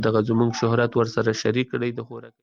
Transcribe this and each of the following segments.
دغه زمونږ شهرت ورسره شریک کړی د خوراک.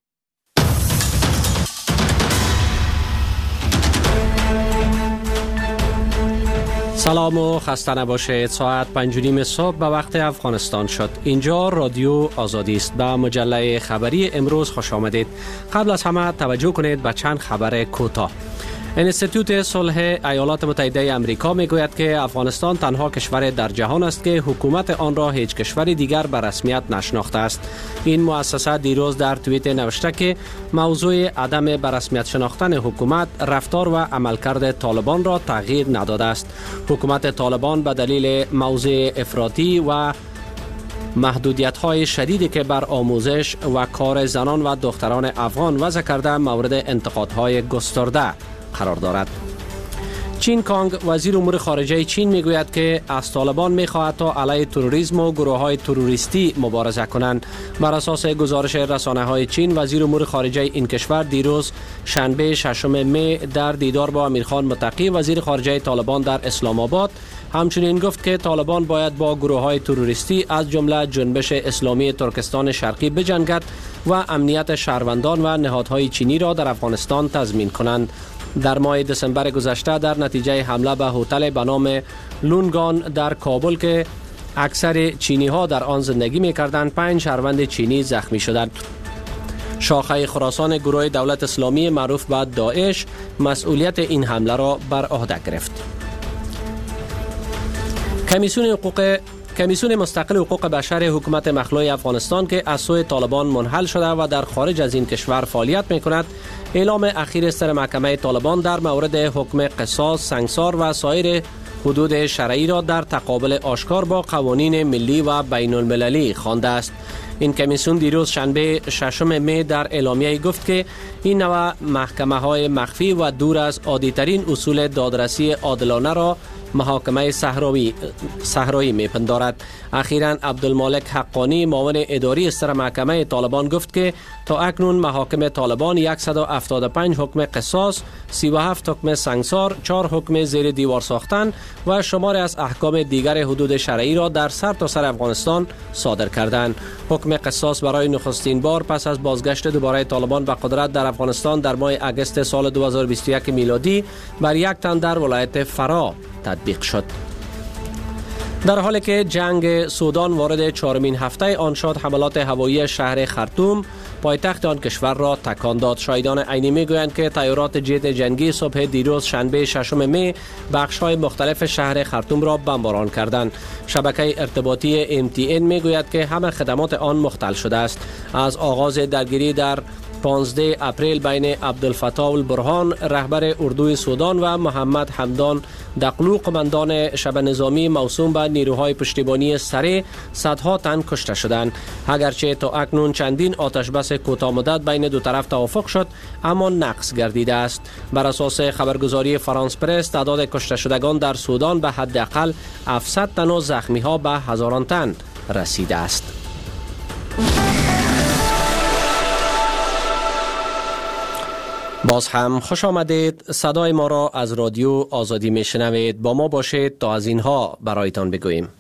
سلام و خسته نباشید. ساعت 5:30 صبح به وقت افغانستان شد. اینجا رادیو آزادی است. به مجله خبری امروز خوش آمدید. قبل از همه توجه کنید به چند خبر کوتاه. انستیتوت صلح ایالات متحده آمریکا میگوید که افغانستان تنها کشور در جهان است که حکومت آن را هیچ کشور دیگر به رسمیت نشناخته است. این مؤسسه دیروز در توییت نوشته که موضوع عدم به رسمیت شناختن حکومت رفتار و عملکرد طالبان را تغییر نداده است. حکومت طالبان به دلیل موضع افراطی و محدودیت‌های شدیدی که بر آموزش و کار زنان و دختران افغان وضع کرده مورد انتقادهای گسترده قرار دارد. چین کانگ وزیر امور خارجه چین میگوید که از طالبان میخواهد تا علیه تروریسم و گروه‌های تروریستی مبارزه کنند. بر اساس گزارش رسانه‌های چین، وزیر امور خارجه این کشور دیروز شنبه 6 می در دیدار با امیرخان متقی وزیر خارجه طالبان در اسلام آباد همچنین گفت که طالبان باید با گروه‌های تروریستی از جمله جنبش اسلامی ترکستان شرقی بجنگد و امنیت شهروندان و نهادهای چینی را در افغانستان تضمین کنند. در ماه دسامبر گذشته در نتیجه حمله به هتل به نام لونگان در کابل که اکثر چینی ها در آن زندگی می کردند 5 شهروند چینی زخمی شدند. شاخه خراسان گروه دولت اسلامی معروف به داعش مسئولیت این حمله را بر عهده گرفت. کمیسیون مستقل حقوق بشر حکومت مخلوع افغانستان که از سوی طالبان منحل شده و در خارج از این کشور فعالیت می کند، اعلام اخیر سر محکمه طالبان در مورد حکم قصاص، سنگسار و سایر حدود شرعی را در تقابل آشکار با قوانین ملی و بین المللی خوانده است. این کمیسیون دیروز شنبه 6 می در اعلامیه گفت که این نوع محکمه های مخفی و دور از عادی‌ترین اصول دادرسی عادلانه را محاکمه صحرایی میپندارد. اخیراً عبدالمالک حقانی معاون اداری سر محکمه طالبان گفت که تا اکنون محاکم طالبان 175 حکم قصاص، 37 حکم سنگسار، 4 حکم زیر دیوار ساختن و شمار از احکام دیگر حدود شرعی را در سرتاسر افغانستان صادر کردند. حکم قصاص برای نخستین بار پس از بازگشت دوباره طالبان به قدرت در افغانستان در ماه اگست سال 2021 میلادی بر یک تن در ولایت فرا تطبیق شد. در حالی که جنگ سودان وارد 4مین هفته آن شد، حملات هوایی شهر خرطوم پایتخت آن کشور را تکان داد. شاهدان عینی میگویند که طیارات جت جنگی صبح دیروز شنبه 6 می بخش‌های مختلف شهر خرطوم را بمباران کردند. شبکه ارتباطی MTN میگوید که همه خدمات آن مختل شده است. از آغاز درگیری در 15 اپریل بین عبدالفتاح البرهان رهبر اردوی سودان و محمد حمدان دقلو قماندان شب نظامی موسوم به نیروهای پشتیبانی سره، صدها تن کشته شدند. اگرچه تا اکنون چندین آتش بس کوتاه مدت بین دو طرف توافق شد، اما نقض گردیده است. بر اساس خبرگزاری فرانس پرس تعداد کشته شدگان در سودان به حداقل 700 تن و زخمی ها به هزاران تن رسیده است. باز هم خوش آمدید. صدای ما را از رادیو آزادی میشنوید. با ما باشید تا از اینها برایتان بگوییم.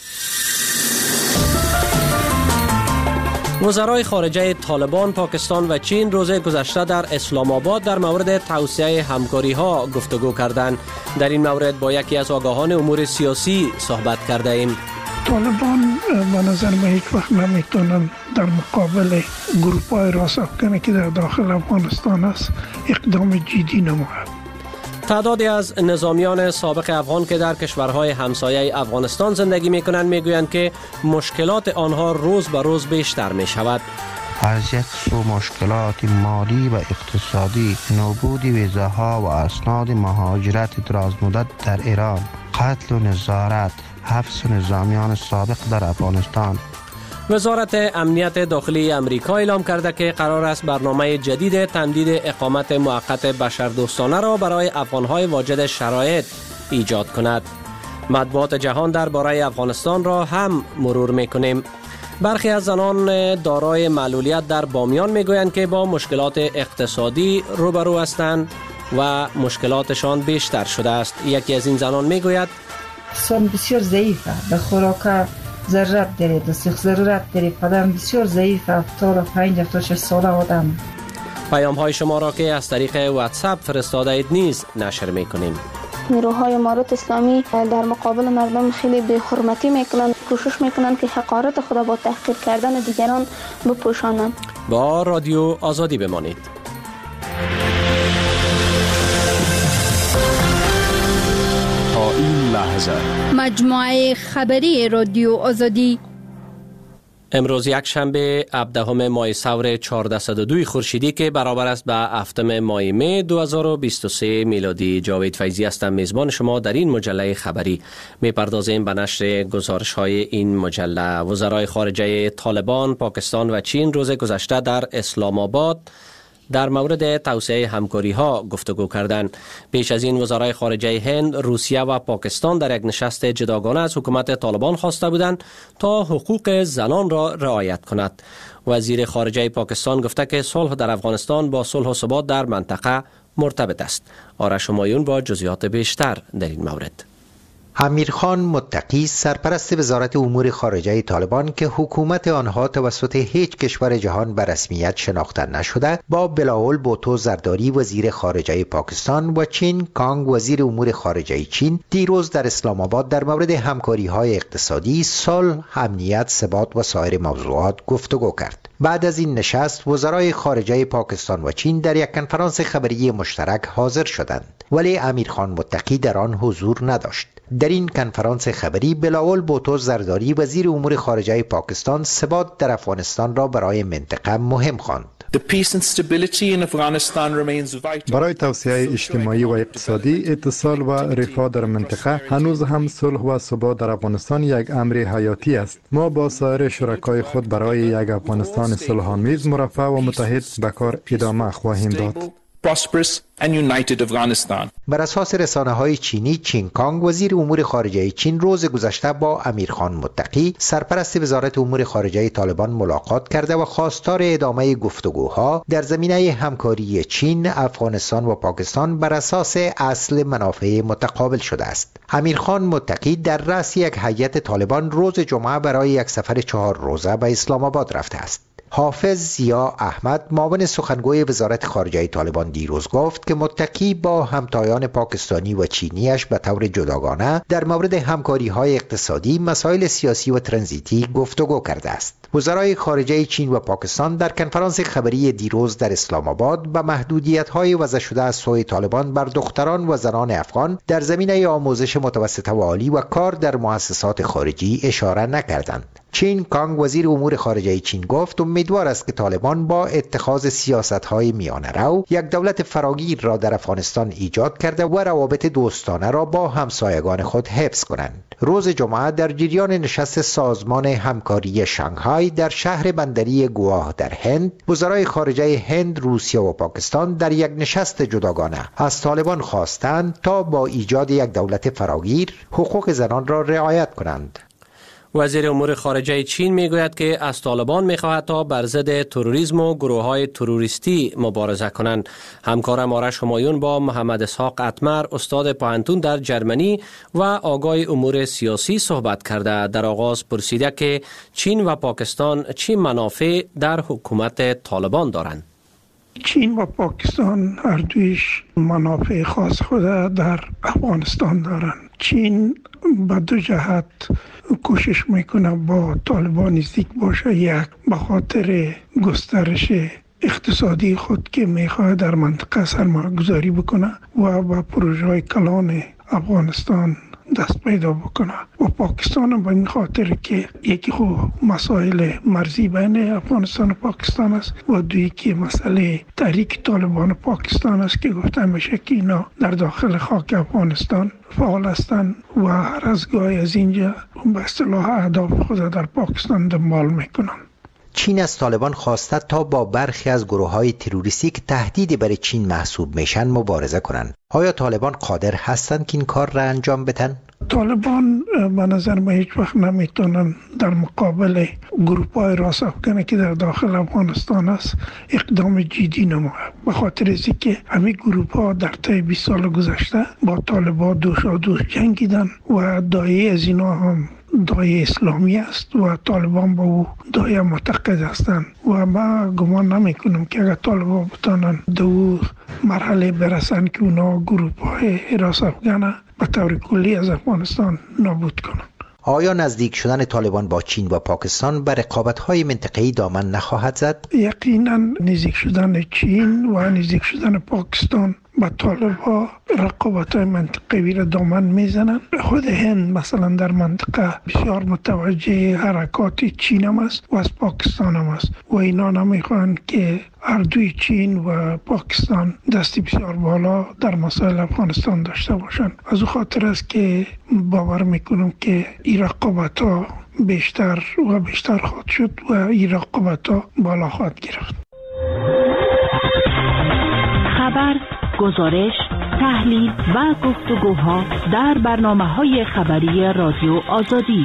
وزرای خارجه طالبان، پاکستان و چین روز گذشته در اسلام آباد در مورد توسعه همکاری ها گفتگو کردند. در این مورد با یکی از آگاهان امور سیاسی صحبت کرده ایم. طالبان به نظر من هیچ وقت نمیتونن در مقابل گروپ‌های راست افکنی که در داخل افغانستان است اقدام جدی نماید. تعدادی از نظامیان سابق افغان که در کشورهای همسایه افغانستان زندگی میکنند میگویند که مشکلات آنها روز به روز بیشتر میشود. از یک سو مشکلات مالی و اقتصادی، نبود ویزاها و اسناد مهاجرت درازمدت در ایران، قتل و نظارت، حبس نظامیان سابق در افغانستان. وزارت امنیت داخلی امریکا اعلام کرده که قرار است برنامه جدید تمدید اقامت موقت بشردوستانه را برای افغانهای واجد شرایط ایجاد کند. مطبوعات جهان درباره افغانستان را هم مرور میکنیم. برخی از زنان دارای معلولیت در بامیان میگویند که با مشکلات اقتصادی روبرو هستند و مشکلاتشان بیشتر شده است. یکی از این زنان میگوید سن بسیار ضعیفه، به خوراک ضرورت داره، دستیخ ضرورت داره. پدرم بسیار ضعیف، 75 تا 6 ساله آدم. پیام های شما را که از طریق واتساپ فرستاده اید نیز نشر میکنیم. نیروهای امارات اسلامی در مقابل مردم خیلی بی‌حرمتی میکنند، کوشش میکنند که حقارت خود با تحقیر کردن دیگران بپوشانند. با رادیو آزادی بمانید. تا این لحظه مجموعه خبری رادیو آزادی. امروز یک شنبه 17 ماه سور 1402 خورشیدی که برابر است به 7 ماه می 2023 میلادی. جاوید فیضی هستم، میزبان شما در این مجله خبری. میپردازیم به نشر گزارش های این مجله. وزرای خارجه طالبان، پاکستان و چین روز گذشته در اسلام آباد در مورد توسعه همکاری ها گفتگو کردند. پیش از این وزرای خارجه هند، روسیه و پاکستان در یک نشست جداگانه از حکومت طالبان خواسته بودند تا حقوق زنان را رعایت کند. وزیر خارجه پاکستان گفته که صلح در افغانستان با صلح و ثبات در منطقه مرتبط است. آرش همایون با جزئیات بیشتر در این مورد. امیرخان متقی، سرپرست وزارت امور خارجه طالبان که حکومت آنها توسط هیچ کشور جهان به رسمیت شناخته نشده، با بلاول بوتو زرداری وزیر خارجه پاکستان و چین کانگ وزیر امور خارجه چین دیروز در اسلام آباد در مورد همکاری‌های اقتصادی، صلح، امنیت، ثبات و سایر موضوعات گفتگو کرد. بعد از این نشست وزرای خارجه پاکستان و چین در یک کنفرانس خبری مشترک حاضر شدند، ولی امیرخان متقی در آن حضور نداشت. در این کنفرانس خبری بلاول بوتو زرداری وزیر امور خارجه پاکستان ثبات در افغانستان را برای منطقه مهم خواند. برای توسعه اجتماعی و اقتصادی، اتصال و رفاه در منطقه، هنوز هم صلح و ثبات در افغانستان یک امر حیاتی است. ما با سایر شرکای خود برای یک افغانستان صلح‌آمیز، مرفه و متحد به کار ادامه خواهیم داد. بر اساس رسانه‌های چینی، چین کانگ وزیر امور خارجه چین روز گذشته با امیرخان متقی سرپرست وزارت امور خارجه طالبان ملاقات کرده و خواستار ادامه گفتگوها در زمینه همکاری چین، افغانستان و پاکستان بر اساس اصل منافع متقابل شده است. امیرخان متقی در رأس یک هیئت طالبان روز جمعه برای یک سفر 4 روزه به اسلام آباد رفته است. حافظ ضیا احمد، معاون سخنگوی وزارت خارجه طالبان، دیروز گفت که متقی با همتایان پاکستانی و چینیش به طور جداگانه در مورد همکاری‌های اقتصادی، مسائل سیاسی و ترانزیتی گفتگو کرده است. وزرای خارجه چین و پاکستان در کنفرانس خبری دیروز در اسلام آباد به محدودیت‌های وضع شده از سوی طالبان بر دختران و زنان افغان در زمینه آموزش متوسطه و عالی و کار در مؤسسات خارجی اشاره نکردند. چین کانگ وزیر امور خارجه چین گفت امیدوار است که طالبان با اتخاذ سیاست‌های میانه رو یک دولت فراگیر را در افغانستان ایجاد کرده و روابط دوستانه را با همسایگان خود حفظ کنند. روز جمعه در جریان نشست سازمان همکاری شانگهای در شهر بندری گواه در هند، وزرای خارجه هند، روسیه و پاکستان در یک نشست جداگانه از طالبان خواستند تا با ایجاد یک دولت فراگیر حقوق زنان را رعایت کنند. وزیر امور خارجه چین میگوید که از طالبان میخواهد تا بر ضد تروریسم و گروه‌های تروریستی مبارزه کنند. همکارم آرش همایون با محمد اسحاق اتمر، استاد پوهنتون در جرمنی و آگاه امور سیاسی صحبت کرده. در آغاز پرسیده که چین و پاکستان چه منافع در حکومت طالبان دارند. چین و پاکستان هر دویش منافع خاص خود در افغانستان دارند. چین به دو جهت کوشش میکنه با طالبان نزدیک باشه. یک به خاطر گسترش اقتصادی خود که میخواد در منطقه سرمایه گذاری بکنه و با پروژه های کلان افغانستان دست پیدا بکنه، و پاکستان به این خاطر که یکی خو مسائل مرزی بین افغانستان و پاکستان است و دویی که مسئله تحریک طالبان پاکستان است که گفته میشه که اینا در داخل خاک افغانستان فعال هستند و هر از گاهی از اینجا به اصطلاح اهداف خود در پاکستان دنبال میکنند. چین از طالبان خواسته تا با برخی از گروه‌های تروریستی که تهدیدی برای چین محسوب میشن مبارزه کنند. آیا طالبان قادر هستند که این کار را انجام بدن؟ طالبان به نظر من هیچ وقت نمیتونن در مقابل گروه‌های راست افکنه که در داخل افغانستان است اقدام جدی نماید، به خاطر از اینکه همین گروه‌ها در طی 20 سال گذشته با طالبان دوشادوش جنگیدن و دایه از اینا هم دای اسلامی است و طالبان با او دای معتقد هستند و ما گمان نمی کنم که اگر طالبان بتانن دو مرحله برسن که اونا گروپ های حراس افغان به طور کلی از افغانستان نابود کنند. آیا نزدیک شدن طالبان با چین و پاکستان به رقابت‌های منطقه‌ای دامن نخواهد زد؟ یقینا نزدیک شدن چین و نزدیک شدن پاکستان با طالبان رقابت‌های منطقه‌ای را دامن میزنند. خود هند مثلا در منطقه بسیار متوجه حرکات چین هم است و از پاکستان هم است و اینا نمیخواهند که هر دوی چین و پاکستان دستی بسیار بالا در مسائل افغانستان داشته باشند. از او خاطر است که باور میکنم که این رقابت‌ها بیشتر و بیشتر خواهد شد و این رقابت‌ها بالا خواهد گرفت. خبر، گزارش، تحلیل و گفتگوها در برنامه‌های خبری رادیو آزادی.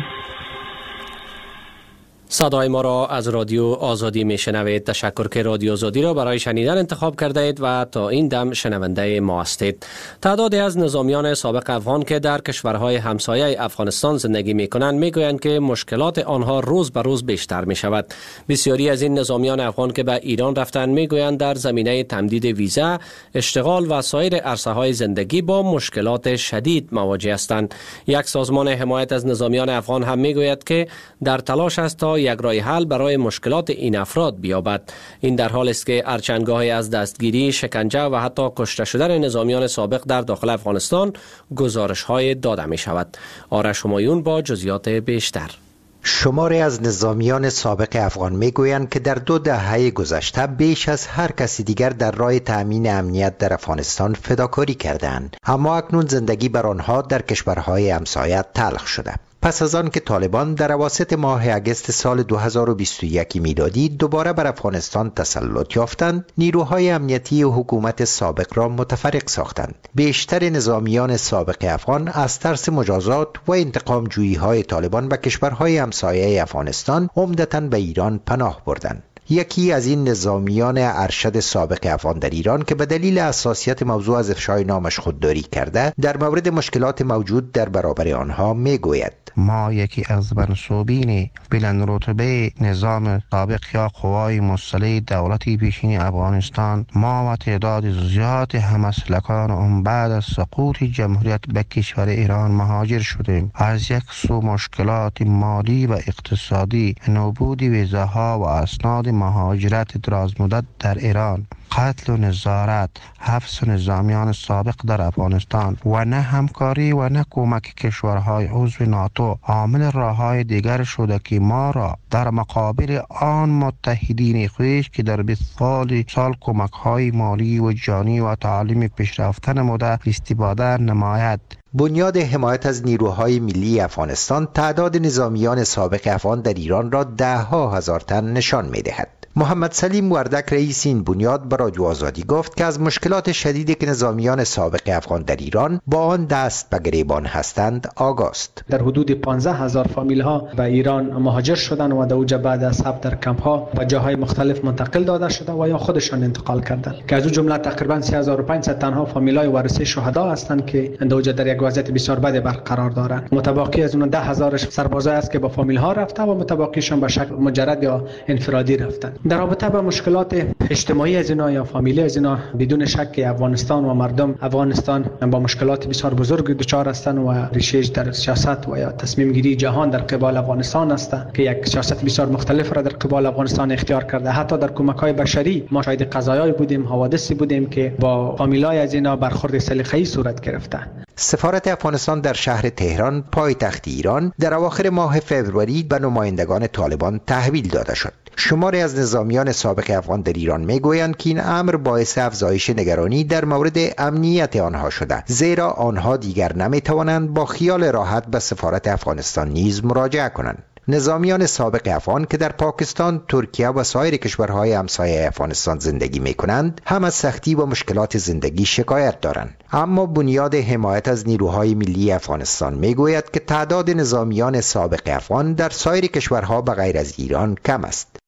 صدای ما را از رادیو آزادی میشنوید. تشکر که رادیو آزادی را برای شنیدن انتخاب کرده اید و تا این دم شنونده ما هستید. تعدادی از نظامیان سابق افغان که در کشورهای همسایه افغانستان زندگی میکنند میگویند که مشکلات آنها روز به روز بیشتر می شود. بسیاری از این نظامیان افغان که به ایران رفتند میگویند در زمینه تمدید ویزا، اشتغال و سایر عرصه‌های زندگی با مشکلات شدید مواجه هستند. یک سازمان حمایت از نظامیان افغان هم میگوید که در تلاش است تا یک راه حل برای مشکلات این افراد بیابد. این در حال است که ارچنگاهی از دستگیری، شکنجه و حتی کشته شدن نظامیان سابق در داخل افغانستان گزارش‌های داده می شود. آرش همایون با جزئیات بیشتر. شماری از نظامیان سابق افغان میگویند که در 2 دهه گذشته بیش از هر کسی دیگر در راه تأمین امنیت در افغانستان فداکاری کردند، اما اکنون زندگی بر آنها در کشورهای همسایه تلخ شده. پس از آن که طالبان در اواسط ماه اگست سال 2021 میلادی دوباره بر افغانستان تسلط یافتند، نیروهای امنیتی و حکومت سابق را متفرق ساختند. بیشتر نظامیان سابق افغان از ترس مجازات و انتقام جویی های طالبان به کشورهای همسایه افغانستان عمدتاً به ایران پناه بردند. یکی از این نظامیان ارشد سابق افغان در ایران که به دلیل حساسیت موضوع از افشای نامش خودداری کرده، در مورد مشکلات موجود در برابر آنها میگوید: ما یکی از منصوبین بلند رتبه نظام سابق یا قوای مسلح دولتی پیشین افغانستان، ما و تعداد زیاد همسلکان اون بعد از سقوط جمهوریت به کشور ایران مهاجر شدیم. از یک سو مشکلات مالی و اقتصادی، نبود ویزاها و اسناد مهاجرت درازمدت در ایران، قتل و نظارت، حبس نظامیان سابق در افغانستان و نه همکاری و نه کمک کشورهای عضو ناتو عامل راههای دیگر شده که ما را در مقابل آن متحدین خویش که در 20 سال کمک‌های مالی و جانی و تعلیم پیشرفته نموده استفاده نماید. بنیاد حمایت از نیروهای ملی افغانستان تعداد نظامیان سابق افغان در ایران را 10,000 تن نشان می‌دهد. محمد سلیم وردک رئیس این بنیاد به رادیو آزادی گفت که از مشکلات شدیدی که نظامیان سابق افغان در ایران با آن دست به گریبان هستند آگاست. در حدود 15,000 فامیل ها به ایران مهاجر شدن و در اوجه بعد از ثبت در کمپ ها و جاهای مختلف منتقل داده شده و یا خودشان انتقال کردند که از اون جمله تقریبا 3500 تنها فامیل های وارثه شهدا هستند که در اوجه در یک وضعیت بسیار بد برقرار دارند. متبقی از اون 10,000 سربازای است که با فامیل ها رفته و متبقیشان به شکل مجرد یا انفرادی رفتند. در رابطه با مشکلات اجتماعی از اینا یا فامیلی از اینا بدون شک افغانستان و مردم افغانستان با مشکلات بسیار بزرگ دچار هستند و ریشه‌اش در سیاست و یا تصمیم گیری جهان در قبال افغانستان است که یک سیاست بسیار مختلف را در قبال افغانستان اختیار کرده. حتی در کمک‌های بشری ما شاهد قضایایی بودیم، حوادثی بودیم که با فامیلای از اینا برخورد سلیقه‌ای صورت گرفته. سفارت افغانستان در شهر تهران پایتخت ایران در اواخر ماه فوریه به نمایندگان طالبان تحویل داده شد. شماری از نظامیان سابق افغان در ایران میگویند که این امر باعث افزایش نگرانی در مورد امنیت آنها شده، زیرا آنها دیگر نمیتوانند با خیال راحت به سفارت افغانستان نیز مراجعه کنند. نظامیان سابق افغان که در پاکستان، ترکیه و سایر کشورهای همسایه افغانستان زندگی می‌کنند، هم از سختی و مشکلات زندگی شکایت دارند. اما بنیاد حمایت از نیروهای ملی افغانستان میگوید که تعداد نظامیان سابق افغان در سایر کشورها به غیر از ایران کم است.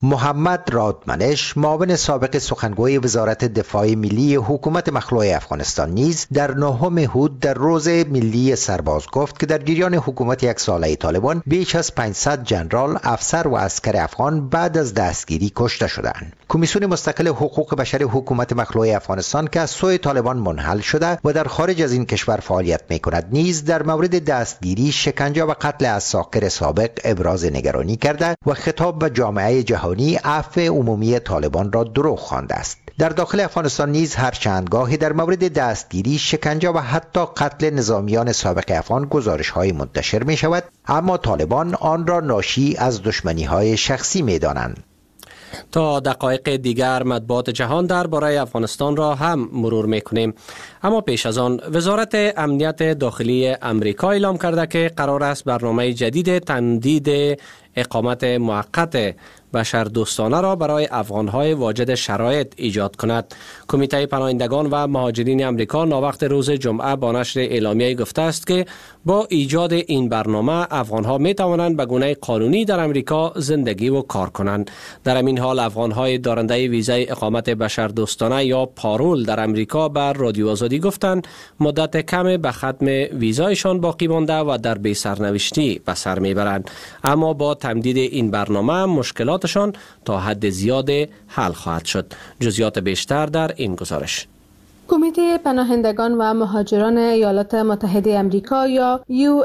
محمد رادمنش معاون سابق سخنگوی وزارت دفاع ملی حکومت مخلوع افغانستان نیز در 9 هود در روز ملی سرباز گفت که در جریان حکومت یک ساله طالبان بیش از 500 ژنرال، افسر و عسکر افغان بعد از دستگیری کشته شدند. کمیسیون مستقل حقوق بشر حکومت مخلوع افغانستان که از سوی طالبان منحل شده و در خارج از این کشور فعالیت می‌کند نیز در مورد دستگیری، شکنجه و قتل عساکر سابق ابراز نگرانی کرده و خطاب به جامعه جهانی عفو عمومی طالبان را دروغ خوانده است. در داخل افغانستان نیز هر چندگاهی در مورد دستگیری، شکنجه و حتی قتل نظامیان سابق افغان گزارش‌های منتشر می‌شود، اما طالبان آن را ناشی از دشمنی‌های شخصی می‌دانند. تا دقایق دیگر مطبوعات جهان درباره افغانستان را هم مرور میکنیم. اما پیش از آن وزارت امنیت داخلی امریکا اعلام کرده که قرار است برنامه جدید تمدید اقامت موقت بشردوستانه را برای افغان‌های واجد شرایط ایجاد کند. کمیته پناهندگان و مهاجرین امریکا ناوقت روز جمعه با نشر اعلامیه گفته است که با ایجاد این برنامه افغان‌ها می توانند به گونه قانونی در امریکا زندگی و کار کنند. در این حال افغان‌های دارنده ویزای اقامت بشردوستانه یا پارول در امریکا بر رادیو آزادی گفتند مدت کم به ختم ویزایشان باقی مانده و در بی سرنوشتی به سر میبرند. اما با تمدید این برنامه مشکلاتشان تا حد زیاد حل خواهد شد. جزئیات بیشتر در این گزارش. کمیته پناهندگان و مهاجران ایالات متحده آمریکا یا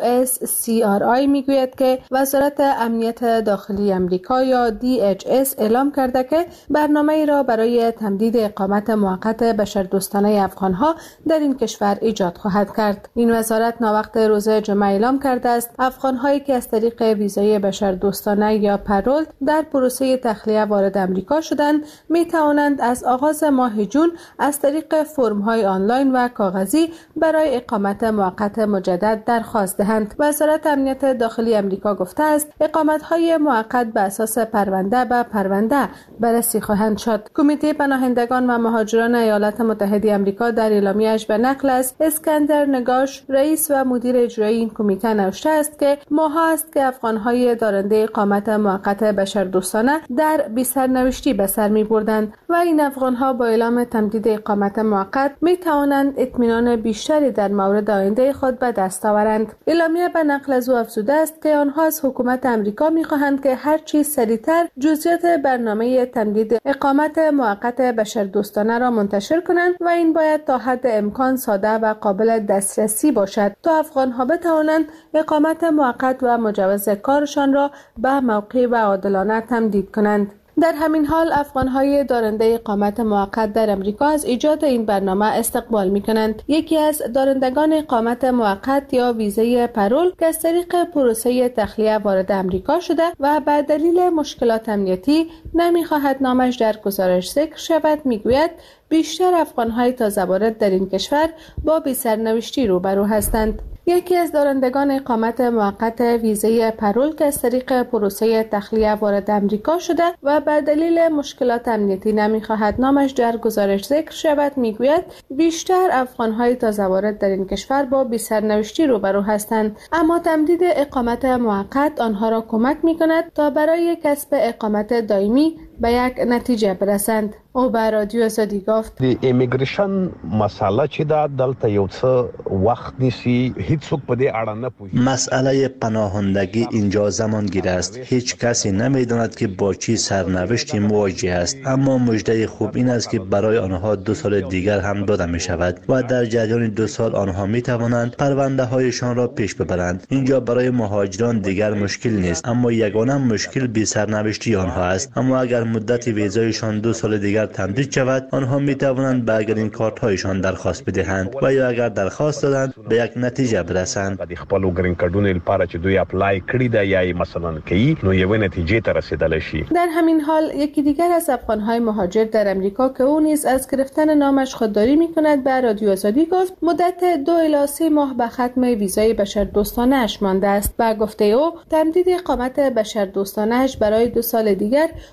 USCRI میگوید که وزارت امنیت داخلی آمریکا یا DHS اعلام کرده که برنامه ای را برای تمدید اقامت موقت بشردوستانه افغانها در این کشور ایجاد خواهد کرد. این وزارت ناوقت روز جمعه اعلام کرده است افغانهایی که از طریق ویزای بشردوستانه یا پرول در پروسه تخلیه وارد آمریکا شدند می توانند از آغاز ماه جون از طریق فرم‌های آنلاین و کاغذی برای اقامت موقت مجدد درخواست دهند. وزارت امنیت داخلی آمریکا گفته است اقامت‌های موقت به اساس پرونده به پرونده بررسی خواهند شد. کمیته پناهندگان و مهاجران ایالات متحده آمریکا در اعلامیه‌اش به نقل از اسکندر نگاش رئیس و مدیر اجرایی این کمیته نوشته است که ماه‌ها است که افغان‌های دارنده اقامت موقت بشردوستانه در بی سرنوشتی به سر می‌بردند و این افغان‌ها با اعلام تمدید اقامت موقت می توانند اطمینان بیشتری در مورد آینده خود به دست آورند. اعلامیه به نقل از او افزوده است که آنها از حکومت آمریکا می خواهند که هر چیز سریعتر جزئیات برنامه تمدید اقامت موقت بشردوستانه را منتشر کنند و این باید تا حد امکان ساده و قابل دسترسی باشد تا افغانها بتوانند اقامت موقت و مجوز کارشان را به موقع و عادلانه تمدید کنند. در همین حال افغان‌های دارنده اقامت موقت در امریکا از ایجاد این برنامه استقبال می‌کنند. یکی از دارندگان اقامت موقت یا ویزای پرول که از طریق پروسه تخلیه وارد امریکا شده و به دلیل مشکلات امنیتی نمی‌خواهد نامش در گزارش ذکر شود می‌گوید بیشتر افغان‌های تازه وارد در این کشور با بی‌سرنوشتی روبرو هستند. یکی از دارندگان اقامت موقت ویزای پرول که از طریق پروسه تخلیه وارد امریکا شده و به دلیل مشکلات امنیتی نمیخواهد نامش در گزارش ذکر شود میگوید بیشتر افغان‌های تازه وارد در این کشور با بی‌سرنوشتی روبرو هستند، اما تمدید اقامت موقت آنها را کمک میکند تا برای کسب اقامت دائمی به یک نتیجه برسند. او به رادیو آزادی گفت د ایمیگریشن مسئله چې دا دلته یو څه وخت نیسی هیڅ څوک په دې اړه نه پوهیږي. مسئله پناهندگی اینجا زمانگیر است. هیچ کسی نمیداند که با چی سرنوشتی مواجه است، اما مژده خوب این است که برای آنها 2 سال دیگر هم داده می شود و در جریان 2 سال آنها می توانند پرونده هایشان را پیش ببرند. اینجا برای مهاجران دیگر مشکل نیست، اما یگانه مشکل بی سرنوشتی آنها است. اما اگر مدت ویزایشان 2 سال دیگر تمدید شود آنها می توانند به گرین کارت هایشان درخواست بدهند و یا اگر درخواست دادند به یک نتیجه برسند. د خپل گرین کارتونو لپاره چې دوی اپلای کړی دا یا مثلا کوي نو یو نتیجه ته رسیدل شي. در همین حال یکی دیگر از افغان‌های مهاجر در امریکا که او نیز از گرفتن نامش خودداری می‌کند به رادیو آزادی گفت مدت 2 الی 3 ماه به ختم ویزای بشردوستانه اش مانده است. با گفته او تمدید اقامت بشردوستانه اش برای 2 سال دیگر مشکل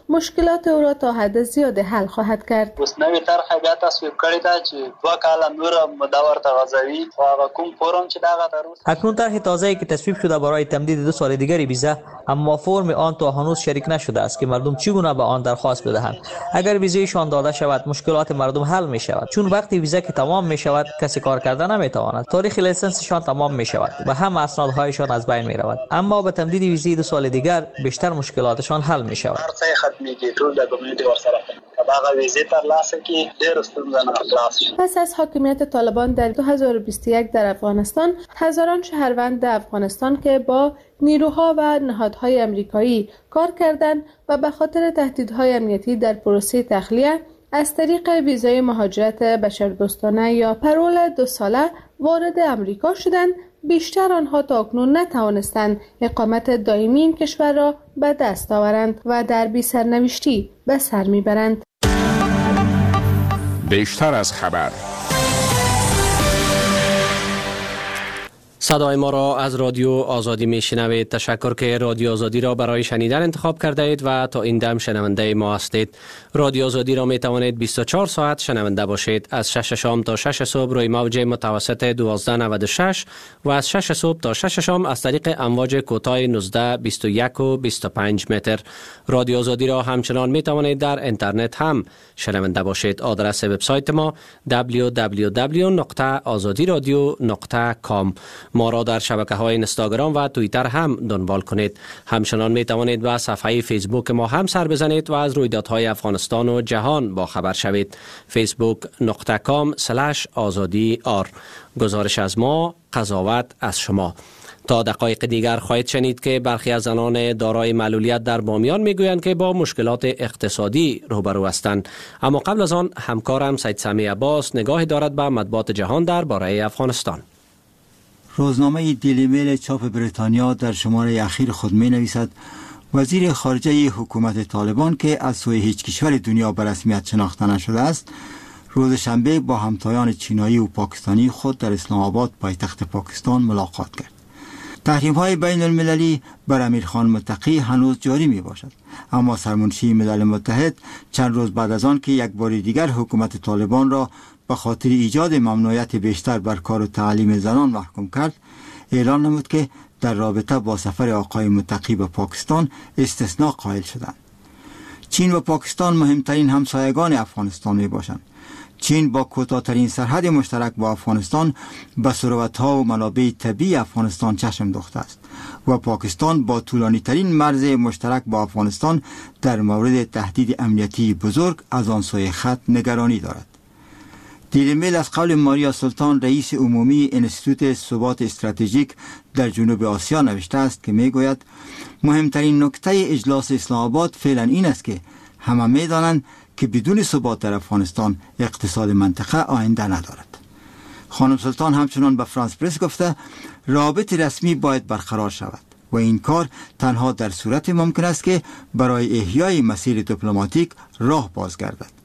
مشکلات او را تا حد زیاد حل خواهد کرد. اوس نوې طرح بیا تصویب کړې ده چې 2 کاله نور مدور تغذوی و هغه کوم فرم چې دغه تروس اکنون طرح تازه‌ای که تصویب شده برای تمدید 2 سال دیگری ویزا، اما فرم آن تا هنوز شریک نشده است که مردم چگونه به آن درخواست بدهند. اگر ویزایشان داده شود مشکلات مردم حل می شود، چون وقتی ویزا که تمام می شود کسی کار کردن نمی تواند. تاریخ لیسنسشان تمام می شود و هم اسنادهایشان از بین می رود. اما به تمدید ویزای 2 سال دیگر بیشتر مشکلاتشان حل می شود. هر څه ختميږي ټول د کمیونټي ورسره هغه ویزه تر لاسه کې ډېر ستونزې نه خلاص شي. پس از حاکمیت طالبان در 2021 در افغانستان، هزاران شهروند افغانستان که با نیروها و نهادهای امریکایی کار کردند و به خاطر تهدیدهای امنیتی در پروسه تخلیه از طریق ویزای مهاجرت بشردوستانه یا پرول 2 ساله وارد امریکا شدند، بیشتر آنها تاکنون نتوانستند اقامت دائمی این کشور را به دست آورند و در بی سرنوشتی به سر میبرند. بیشتر از خبر. صدای ما را از رادیو آزادی میشنوید. تشکر که رادیو آزادی را برای شنیدن انتخاب کرده اید و تا این دم شنونده ما هستید. رادیو آزادی را می توانید 24 ساعت شنونده باشید. از 6 شام تا 6 صبح روی موج متوسط 1296 و از 6 صبح تا 6 شام از طریق امواج کوتاه 19، 21 و 25 متر. رادیو آزادی را همچنان می توانید در اینترنت هم شنونده باشید. آدرس وبسایت ما www.azadiradio.com. ما را در شبکه‌های اینستاگرام و توییتر هم دنبال کنید. همچنان می توانید به صفحه فیسبوک ما هم سر بزنید و از رویدادهای افغانستان و جهان با خبر شوید. facebook.com/azadi.r. گزارش از ما، قضاوت از شما. تا دقایق دیگر خواهید شنید که برخی از زنان دارای معلولیت در بامیان میگویند که با مشکلات اقتصادی روبرو هستند. اما قبل از آن همکارم سید سمی عباس نگاهی دارد به مطبوعات جهان درباره افغانستان. روزنامه دیلی میل چاپ بریتانیا در شماره اخیر خود می نویسد وزیر خارجه حکومت طالبان که از سوی هیچ کشور دنیا به رسمیت شناخته نشده است، روز شنبه با همتایان چینایی و پاکستانی خود در اسلام آباد پایتخت پاکستان ملاقات کرد. تحریم‌های بین المللی بر امیرخان متقی هنوز جاری می باشد، اما سرمنشی ملل متحد چند روز بعد از آن که یک بار دیگر حکومت طالبان را به خاطر ایجاد ممنوعیت بیشتر بر کار و تعلیم زنان محکوم کرد، اعلان نمود که در رابطه با سفر آقای متقی به پاکستان استثناء قائل شدند. چین و پاکستان مهمترین همسایگان افغانستان می باشند. چین با کوتاه‌ترین سرحد مشترک با افغانستان به ثروت‌ها و منابع طبیعی افغانستان چشم دوخته است و پاکستان با طولانی‌ترین مرز مشترک با افغانستان در مورد تهدید امنیتی بزرگ از آن سوی خط نگرانی دارد. دیلی میل از قول ماریا سلطان رئیس عمومی انستیتوت ثبات استراتژیک در جنوب آسیا نوشته است که میگوید مهمترین نکته اجلاس اسلام آباد فعلا این است که همه میدانند که بدون ثبات در افغانستان اقتصاد منطقه آینده ندارد. خانم سلطان همچنان به فرانس پرس گفته رابط رسمی باید برقرار شود و این کار تنها در صورت ممکن است که برای احیای مسیر دیپلماتیک راه باز گردد.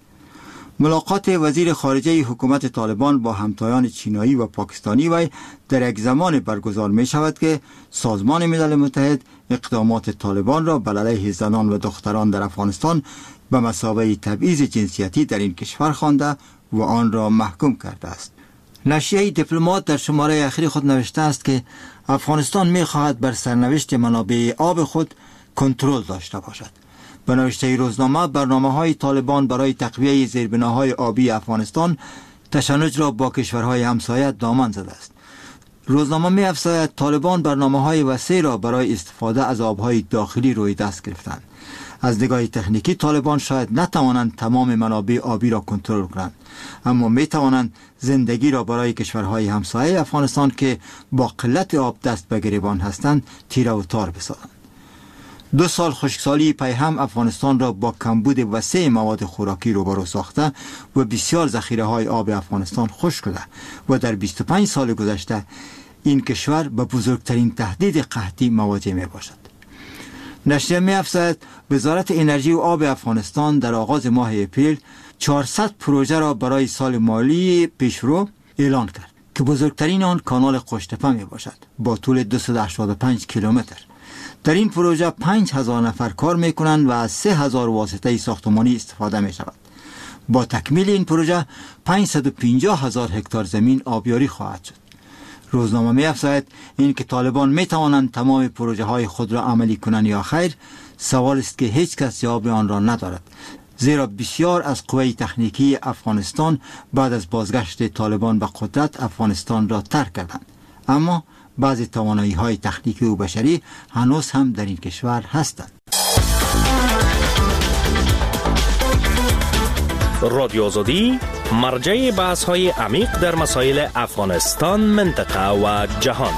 ملاقات وزیر خارجه حکومت طالبان با همتایان چینایی و پاکستانی وی در یک زمان برگزار می شود که سازمان ملل متحد اقدامات طالبان را بر علیه زنان و دختران در افغانستان به مثابه تبعیض جنسیتی در این کشور خوانده و آن را محکوم کرده است. نشریه دیپلمات در شماره اخیر خود نوشته است که افغانستان می خواهد بر سرنوشت منابع آب خود کنترل داشته باشد. به نوشته روزنامه برنامه‌های طالبان برای تقویه زیربناهای آبی افغانستان تشنج را با کشورهای همسایه دامن زده است. روزنامه می‌افزاید طالبان برنامه‌های وسیع را برای استفاده از آبهای داخلی روی دست گرفتند. از نگاه تکنیکی طالبان شاید نتوانند تمام منابع آبی را کنترل کنند، اما می‌توانند زندگی را برای کشورهای همسایه افغانستان که با قلت آب دست به گریبان هستند تیره و تار بسازند. 2 سال خشکسالی پی هم افغانستان را با کمبود وسیع مواد خوراکی روبرو ساخته و بسیار ذخیره‌های آب افغانستان خشک شده و در 25 سال گذشته این کشور به بزرگترین تهدید قحطی مواجه می باشد. نشریه می افزاید وزارت انرژی و آب افغانستان در آغاز ماه اپریل 400 پروژه را برای سال مالی پیشرو اعلان کرد که بزرگترین آن کانال قشتپه می باشد با طول 285 کیلومتر. در این پروژه 5000 نفر کار میکنند و از 3000 واسطه ساختمانی استفاده می شود. با تکمیل این پروژه 550,000 هکتار زمین آبیاری خواهد شد. روزنامه می افزاید این که طالبان می توانند تمام پروژه های خود را عملی کنند یا خیر، سوال است که هیچ کس جواب آن را ندارد، زیرا بسیار از قوه تکنیکی افغانستان بعد از بازگشت طالبان به قدرت افغانستان را ترک کردند، اما بعضی توانایی های تکنیکی و بشری هنوز هم در این کشور هستند. رادیو آزادی مرجع بحث های عمیق در مسائل افغانستان، منطقه و جهان.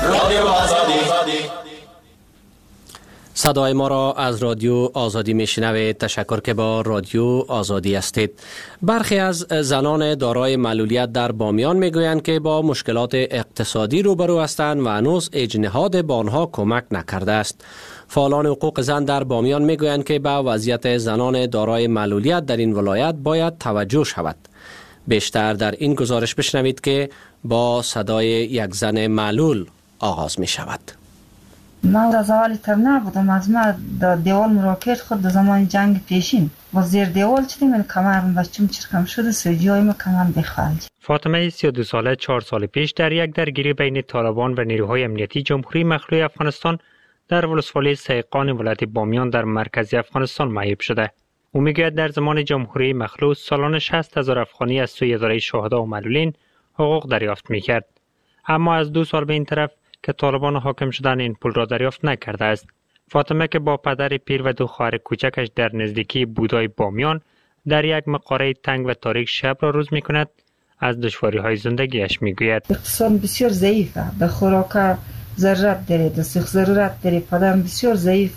صدای ما را از رادیو آزادی میشنوید. تشکر که با رادیو آزادی هستید. برخی از زنان دارای معلولیت در بامیان میگویند که با مشکلات اقتصادی روبرو هستند و هنوز اجنهاد به آنها کمک نکرده است. فعالان حقوق زن در بامیان میگویند که به وضعیت زنان دارای معلولیت در این ولایت باید توجه شود. بیشتر در این گزارش بشنوید که با صدای یک زن معلول آغاز می شود. من از اولی تر نبودم، از ما در دیوال مراکش خود در زمان جنگ پیشین و زیر دیوال چیدیم، من کمرم بچم چرکم شده، سوجی های ما کمرم بخوالد. فاطمه 32 ساله 4 سال پیش در یک درگیری بین طالبان و نیروهای امنیتی جمهوری مخلوع افغانستان در ولسوالی سیقان ولایت بامیان در مرکز افغانستان معیب شده. او میگوید در زمان جمهوری مخلوع سالانه 60,000 افغانی از سوی اداره شهدا و معلولین حقوق دریافت میکرد، اما از 2 سال به این طرف که طالبان حاکم شدن این پول را دریافت نکرده است. فاطمه که با پدر پیر و 2 خواهر کوچکش در نزدیکی بودای بامیان در یک مقاره تنگ و تاریک شب را روز میکند، از دشواری‌های زندگیش میگوید. اقتصاد بسیار ضعیفه، در خوراک ضرورت داره، در سیخ ضرورت داره، پدرم بسیار ضعیفه،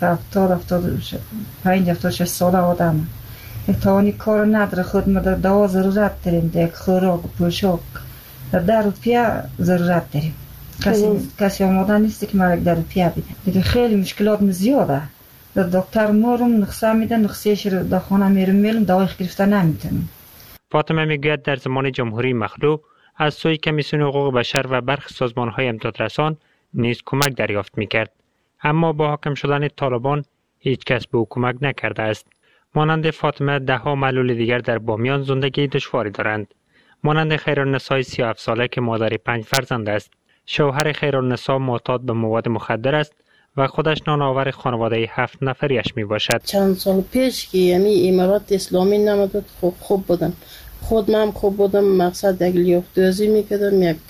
75-76 ساله آدم، توانی کار نداره، خود ما در دوا ضرورت داریم، در خوراک و پوشاک در روپیه ضرورت داریم. کسی آماده نیست که ما یک در روپیه بده. دیگه خیلی مشکلات زیاده. در دکتر مارم نقصه میده، نقصهش رو در خانه میرم دوای گرفته نمیتونم. فاطمه میگوید در زمان جمهوری مخلوع از سوی کمیسیون حقوق بشر و برخی سازمان‌های امدادرسان نیز کمک دریافت میکرد، اما با حاکم شدن طالبان هیچ کس به او کمک نکرده است. مانند فاطمه 10 معلول دیگر در بامیان زندگی دشواری دارند. مانند خیرالنساء 37 ساله که مادر 5 فرزند است. شوهر خیرالنساء معتاد به مواد مخدر است و خودش نانآور خانواده 7 نفریش می باشد. چند سال پیش که امارات اسلامی نمداد خوب بودن، خود من خوب بودم، مقصد یک لیاقت‌دوزی میکردم، یک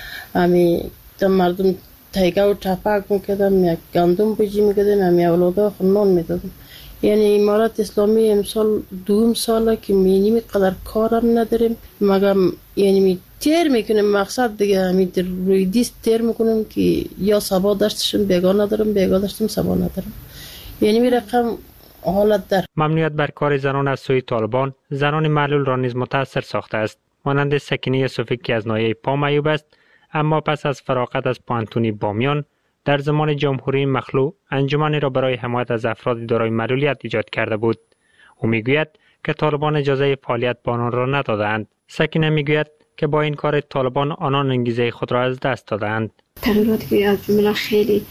مردم تیگه و چپک میکردم، یک گندم بجی میکردم، اولادا خود نان میدادم. یعنی امارات اسلامی امسال 2 ساله که مینیم قدر کارم نداریم، مگم یعنی تیر میکنیم، مقصد دیگه روی دیست تیر میکنیم که یا سبا داشتشم بیگا ندارم، بیگا داشتم سبا ندارم. یعنی می رقم حالت در ممنوعیت بر کار زنان از سوی طالبان زنان معلول را نیز متاثر ساخته است. مانند سکینه صوفی که از ناحیه پا معیوب است، اما پس از فراغت از پانتونی بامیان در زمان جمهوری مخلوع انجمنی را برای حمایت از افراد دارای معلولیت ایجاد کرده بود. او میگوید که طالبان اجازه فعالیت با آنان را ندادند. سکینه میگوید که با این کار طالبان آنان انگیزه خود را از دست دادند. تغییراتی که از جمله خیلی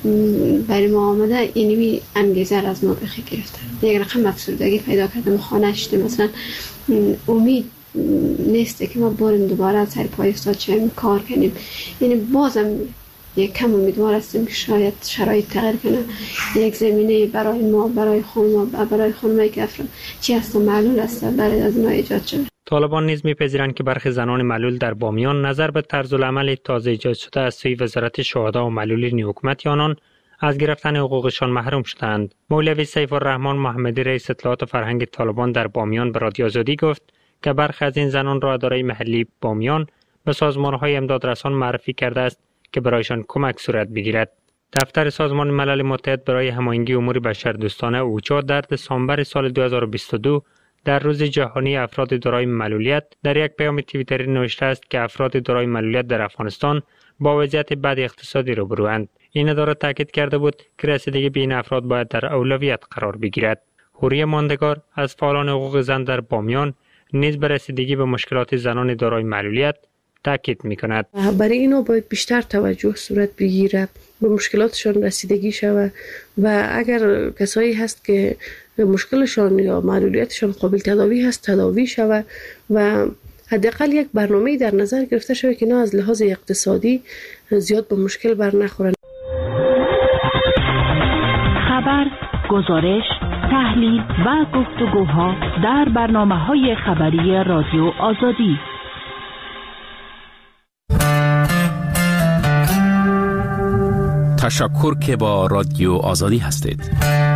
برای ما آمده، اینمی انگیزه را از ما بخی گرفتن. یک رقم افسردگی پیدا کردم، خانه شدیم، مثلا امید نیست که ما بریم دوباره از سر پای افتاد شویم کار کنیم. یعنی بازم یک کم امیدوار هستیم که شاید شرایط تغییر کنه، یک زمینه برای ما، برای خانمایی که افراد چی هستن معلول هستن برای از اینا ایجاد شده. طالبان نیز می‌پذیرند که برخی زنان معلول در بامیان نظر به طرز العمل تازه ایجاد شده از سوی وزارت شهدا و معلولین حکومت آنان از گرفتن حقوقشان محروم شدند. مولوی سیف الرحمن محمدی رئیس اطلاعات و فرهنگ طالبان در بامیان به رادیو آزادی گفت که برخی از این زنان را اداره محلی بامیان به سازمان‌های امدادرسان معرفی کرده است که برایشان کمک صورت بگیرد. دفتر سازمان ملل متحد برای هماهنگی امور بشردوستانه اوچا در دسامبر سال 2022 در روز جهانی افراد دارای معلولیت در یک پیام توییتری نوشته است که افراد دارای معلولیت در افغانستان با وضعیت بد اقتصادی روبروند. این اداره تاکید کرده بود که رسیدگی به این افراد باید در اولویت قرار بگیرد. حوری ماندگار از فعالان حقوق زن در بامیان نیز به رسیدگی به مشکلات زنان دارای معلولیت تاکید می‌کند. برای اینا باید بیشتر توجه صورت بگیره به مشکلاتشان رسیدگی شود و اگر کسایی هست که مشکلشان یا معلولیتشان قابل تداوی هست تداوی شود و حداقل یک برنامه در نظر گرفته شود که نه از لحاظ اقتصادی زیاد به مشکل بر نخورند. خبر، گزارش، تحلیل و گفتگوها در برنامه‌های خبری رادیو آزادی. تشکر که با رادیو آزادی هستید.